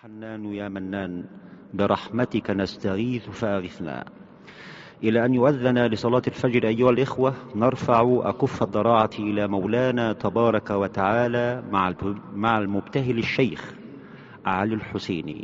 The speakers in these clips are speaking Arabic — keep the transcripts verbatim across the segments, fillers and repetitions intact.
حنان يا منان، برحمتك نستغيث فأغثنا. إلى أن يؤذن لصلاة الفجر أيها الإخوة، نرفع أكف الضراعة إلى مولانا تبارك وتعالى مع المبتهل الشيخ علي الحسيني.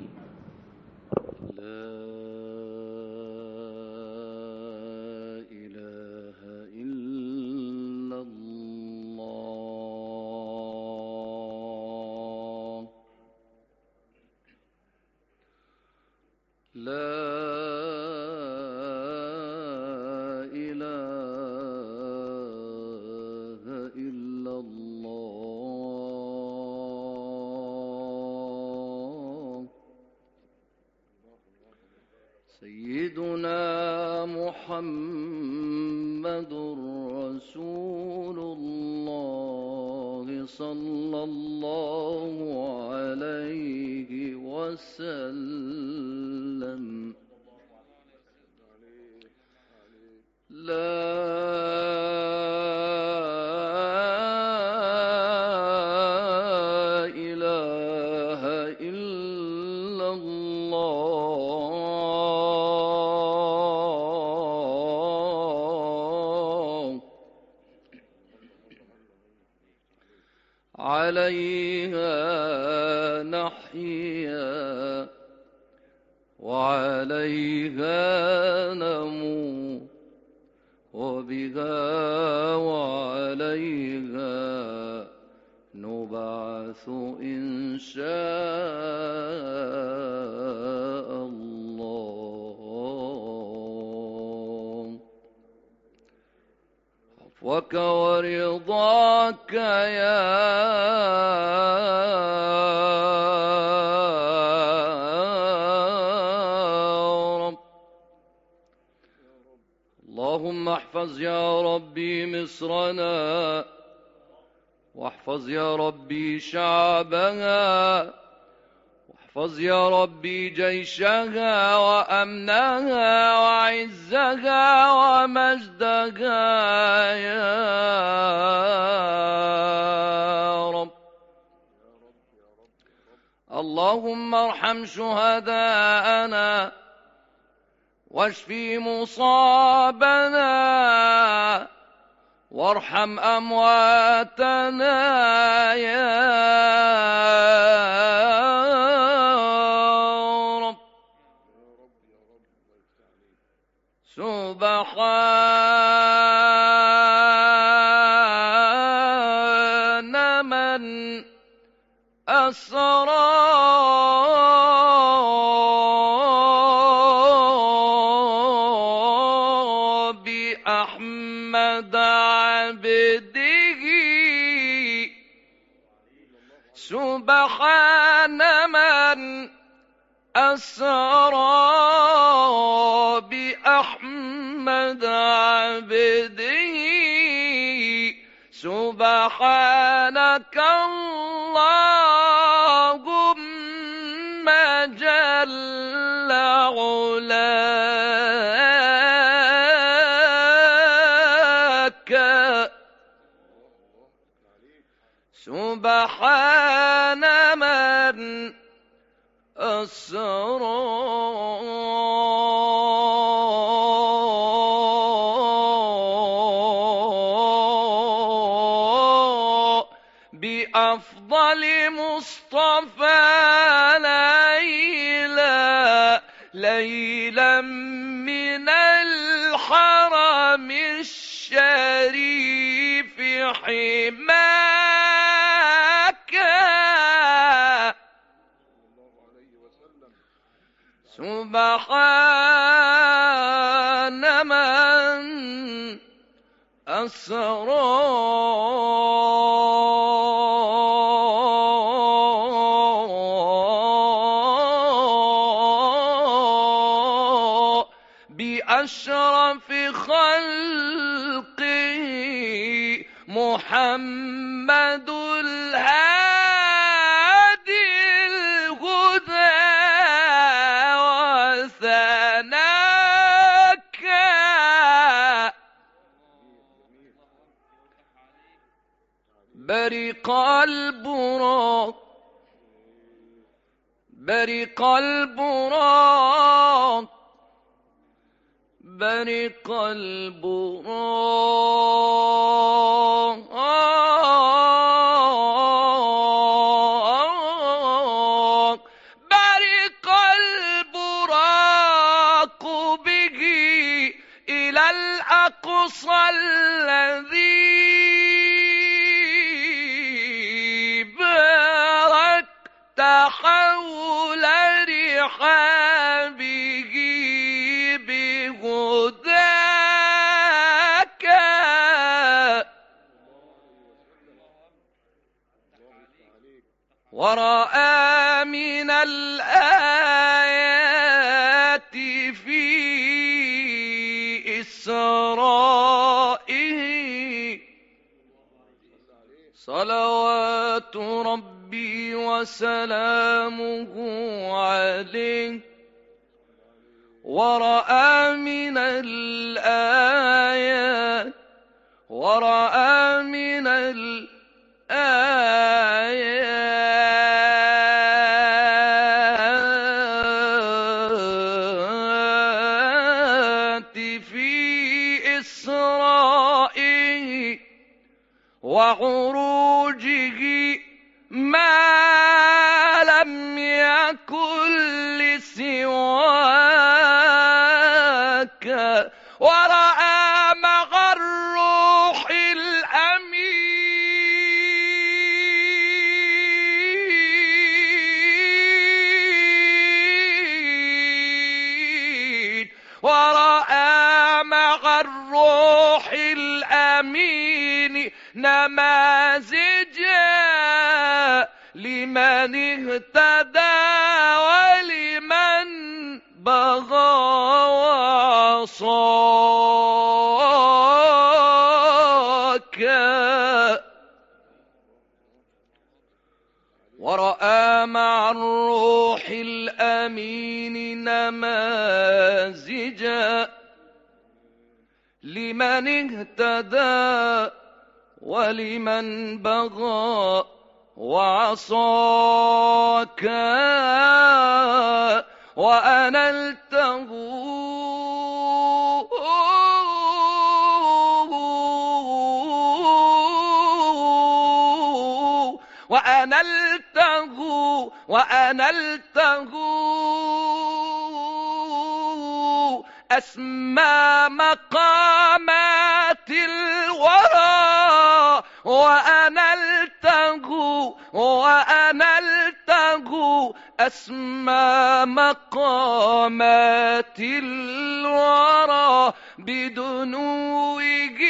سيدنا محمد رسول الله صلى الله عليه وسلم. لا إله إلا الله، عليها نحيا وعليها نموت، وبها وعليها نبعث إن شاء الله. عفوك ورضاك يا رب. اللهم احفظ يا ربي مصرنا، واحفظ يا ربي شعبها، واحفظ يا ربي جيشها وأمنها وعزها ومجدها يا رب. اللهم ارحم شهداءنا واشفي مصابنا، وارحم أمواتنا يا رب. سبحان من أسرى بأحمد عبده، سبحان من أسرى بأحمد عبده. سبحانك اللهم جل علاك، سبحان من أسرى بأفضل مصطفى ليلى، ليلا من الحرم الشريف حماك. سبحان من أسرى بأشرف خلقه محمد الهادي الهدى وثناك. برق البراق برق البراق برق البراق برق البراق به إلى الأقصى الذي باركت حول رحابه بهداك ورأى من الآيات في إسرائه صلوات ربي وسلامه عليه ورأى من الآيات ورأى من الآيات في إسرائه وعروجه ما لم يكن لسواك ورأى مع الروح الأمين ورأى مع الروح الأمين نماذجا لمن اهتدى ولمن بغى وعصاك ورأى مع الروح الأمين نماذجا لمن اهتدى ولمن بغى وعصاك وأنلته وأنلته وأنلته أسمى مقامات الورى وأنلته وأنلته أسمى مقامات الورى بدنوه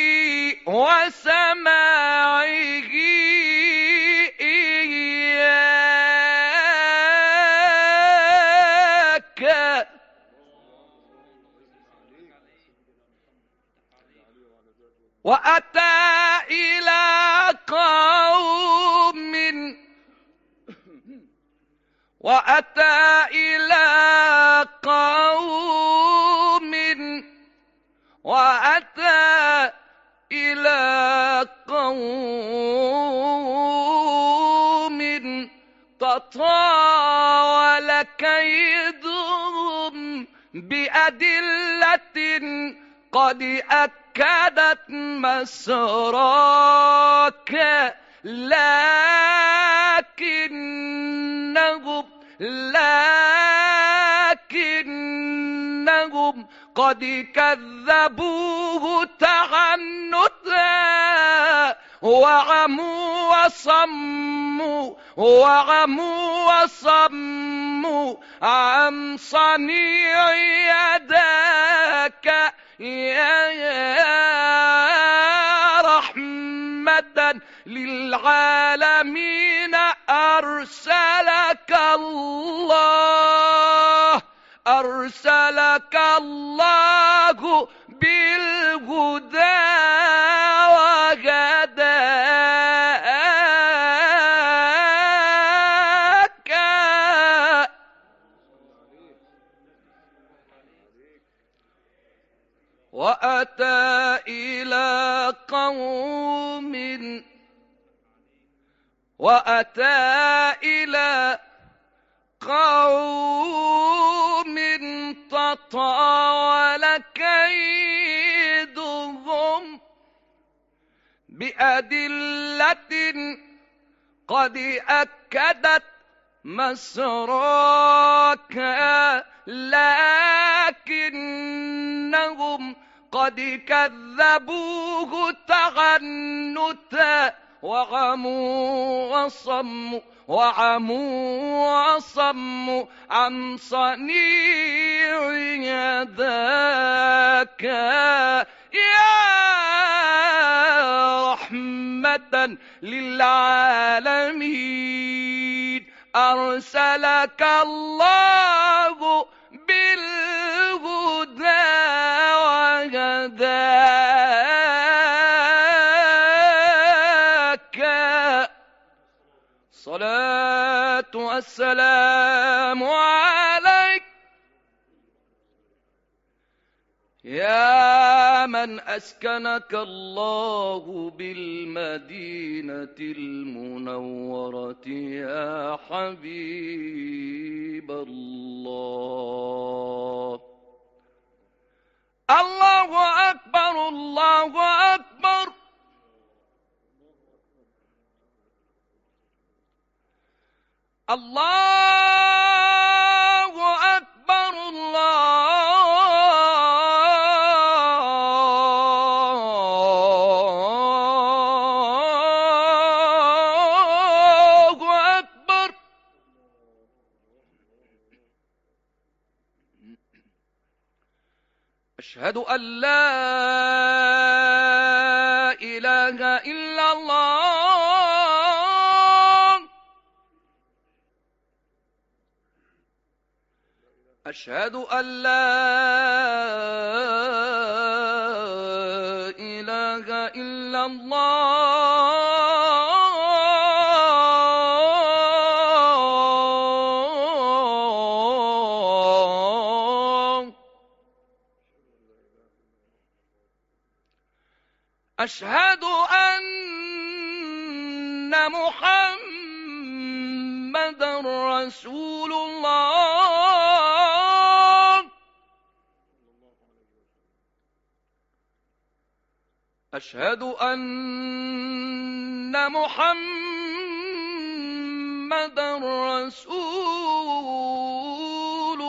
وسماعه إياك وأتى إلى قوم وأتى إلى قوم وأتى إلى قوم تطاول كيدهم بأدلة قد أكدت مسراك لكنهم لكنهم قد كذبوه تعنتا وعموا وصموا وعموا وصموا عن صنيع يداك يا رحمة للعالمين أرسلك الله أرسلك الله بالهدى وهداك وأتى إلى قوم وأتى إلى قوم تطاول كيدهم بأدلة قد أكدت مسراك، لكنهم قد كذبوه تعنتا وعموا وصموا وعموا وصموا عن صنيع يداك يا رحمة للعالمين. أرسلك الله بالهدى وهداك. صلاة والسلام عليك يا من أسكنك الله بالمدينة المنورة يا حبيب الله. الله أكبر الله أكبر. الله أكبر الله أكبر. أشهد أن لا إله إلا الله. أشهد أن لا إله إلا الله. أشهد أن محمدًا رسول الله. أشهد أن محمدًا رسول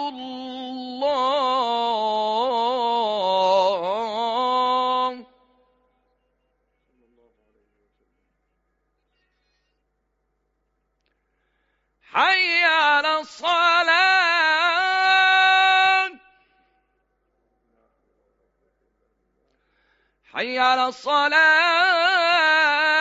الله. حي على الصلاة. حي على الصلاة.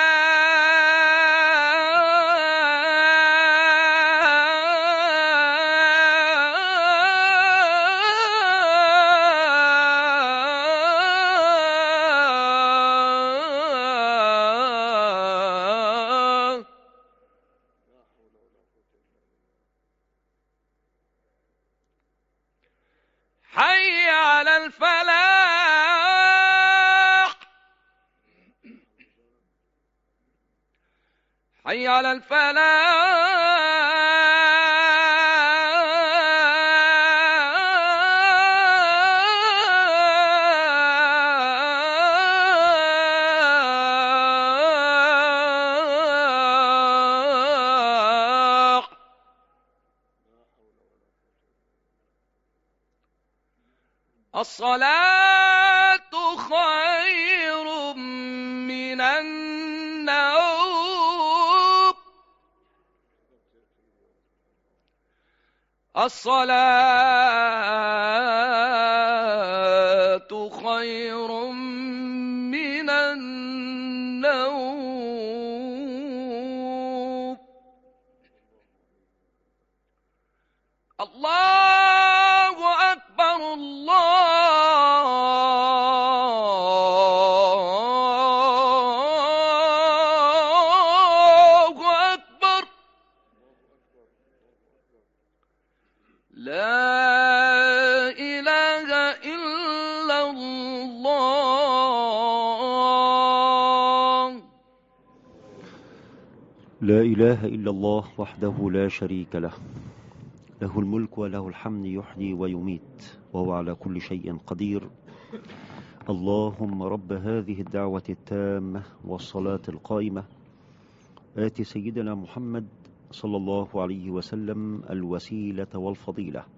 حي على الفلاح. حي على الفلاح. الصلاة خير من النوم. الصلاة خير من النوم. الله أكبر الله أكبر. لا إله إلا الله. لا إله إلا الله وحده لا شريك له له الملك وله الحمد يحيي ويميت وهو على كل شيء قدير. اللهم رب هذه الدعوة التامة والصلاة القائمة آت سيدنا محمد صلى الله عليه وسلم الوسيلة والفضيلة